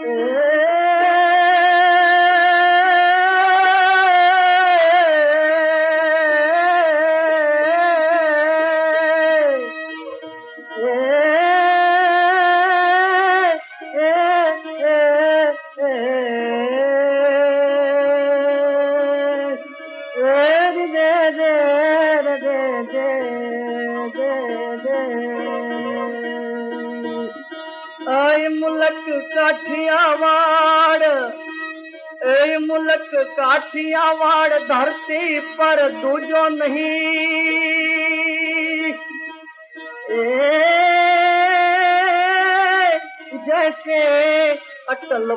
ऐ मुल्क काठियावाड़, ऐ मुल्क काठियावाड़ धरती पर दूजो नहीं। जैसे अटल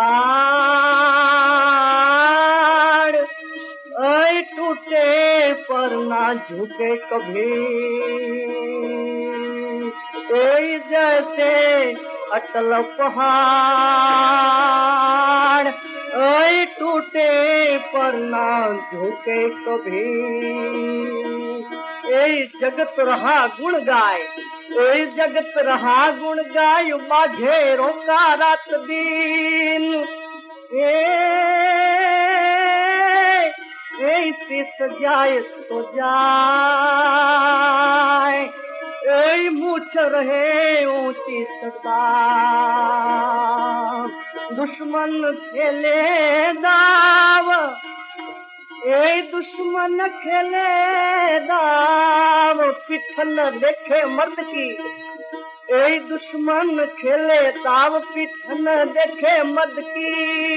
पहाड़, ऐ टूटे पर ना झुके कभी। जैसे अटल पहाड़, ऐ टूटे पर ना झुके कभी। ऐ जगत रहा गुण गाय, ऐ जगत रहा गुण गाय, माझे रोका रात दिन। ऐसी सजाए तो जाए, ऐ मूछ रहे ऊंची सता। दुश्मन खेले दाव, ऐ दुश्मन खेले दाव, पिठन देखे मर्द की। ऐ दुश्मन खेले दाव, पिठन देखे मर्द की।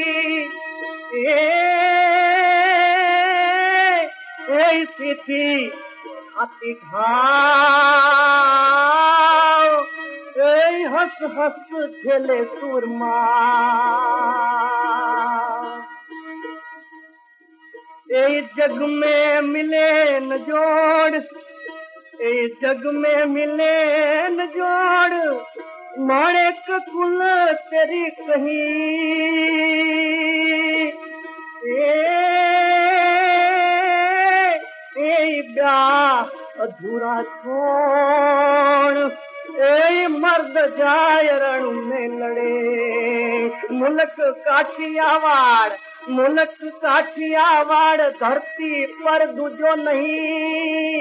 ऐसी थी हाथी घाव, हंस हंस झेले सूरमा। जग में मिले न जोड़, जग में मिले न जोड़, माणे कुल तेरी कहीं। ब्याह अधूरा छोड़, मर्द जाय रण में लड़े। मुल्क काठियावाड़, मुल्क काठियावाड़ धरती पर दूजो नहीं।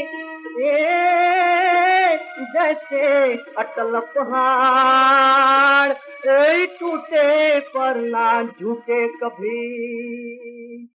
जैसे अटल पहाड़, टूटे पर ना झुके कभी।